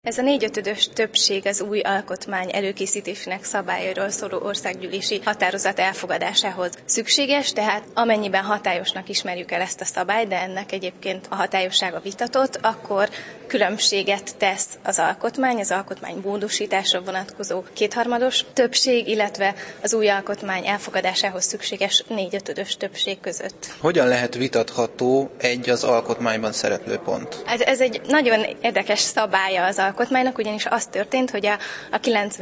Ez a 4/5-ös többség az új alkotmány előkészítésének szabályairól szóló országgyűlési határozat elfogadásához szükséges, tehát amennyiben hatályosnak ismerjük el ezt a szabályt, de ennek egyébként a hatályossága vitatott, akkor különbséget tesz az alkotmány módosításra vonatkozó 2/3 többség, illetve az új alkotmány elfogadásához szükséges 4/5-ös többség között. Hogyan lehet vitatható egy az alkotmányban szereplő pont? Hát ez egy nagyon érdekes szabálya az alkotmánynak, ugyanis az történt, hogy a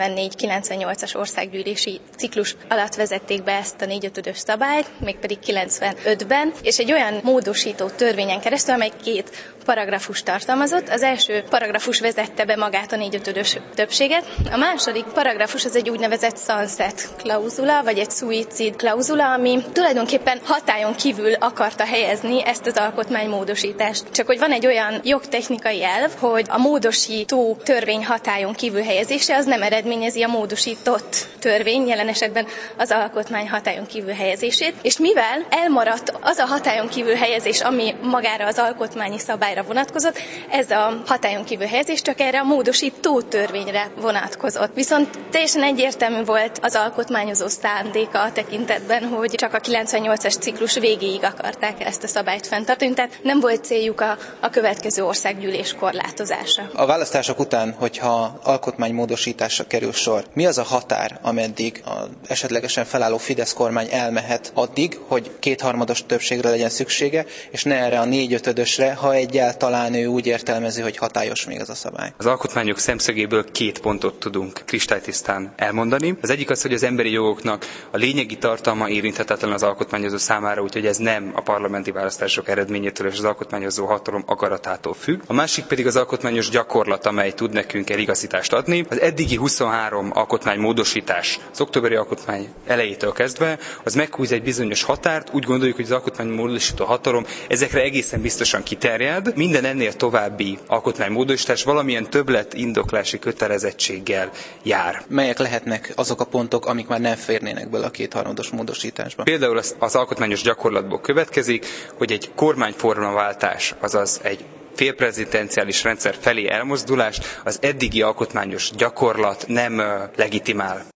94-98-as országgyűlési ciklus alatt vezették be ezt a 4/5-ös szabályt, mégpedig 95-ben, és egy olyan módosító törvényen keresztül, amely 2 paragrafus tartalmazott. Az első paragrafus vezette be magát a 4/5-ös többséget. A második paragrafus az egy úgynevezett sunset klauzula, vagy egy suicide klauzula, ami tulajdonképpen hatályon kívül akarta helyezni ezt az alkotmánymódosítást. Csak hogy van egy olyan jogtechnikai elv, hogy a módosító törvény hatályon kívül helyezése az nem eredményezi a módosított törvény, jelen esetben az alkotmány hatályon kívül helyezését, és mivel elmaradt az a hatályon kívül helyezés, ami magára az alkotmányi szabályra vonatkozott, ez a hatályon kívül helyezés csak erre a módosító törvényre vonatkozott. Viszont teljesen egyértelmű volt az alkotmányozó szándéka a tekintetben, hogy csak a 98-as ciklus végéig akarták ezt a szabályt fenntartani, tehát nem volt céljuk a következő országgyűlés korlátozása. A választások után, hogyha alkotmánymódosításra kerül sor, mi az a határ, ameddig az esetlegesen felálló Fidesz kormány elmehet addig, hogy 2/3 többségre legyen szüksége, és ne erre a 4/5-ösre, ha egyáltalán ő úgy értelmezi, hogy hatályos még ez a szabály? Az alkotmányok szemszögéből 2 pontot tudunk kristálytisztán elmondani. Az egyik az, hogy az emberi jogoknak a lényegi tartalma érinthetetlen az alkotmányozó számára, úgyhogy ez nem a parlamenti választások eredményétől és az alkotmányozó hatalom akaratától függ. A másik pedig az alkotmányos gyakorlat, amely tud nekünk eligazítást adni. Az eddigi 23 alkotmánymódosítás, az októberi alkotmány elejétől kezdve, az meghúz egy bizonyos határt, úgy gondoljuk, hogy az alkotmánymódosító hatalom ezekre egészen biztosan kiterjed. Minden ennél további alkotmánymódosítás valamilyen többlet indoklási kötelezettséggel jár. Melyek lehetnek azok a pontok, amik már nem férnének bele a 2/3 módosításba? Például az alkotmányos gyakorlatból következik, hogy egy kormányformaváltás, azaz egy félprezidenciális rendszer felé elmozdulás az eddigi alkotmányos gyakorlat nem legitimál.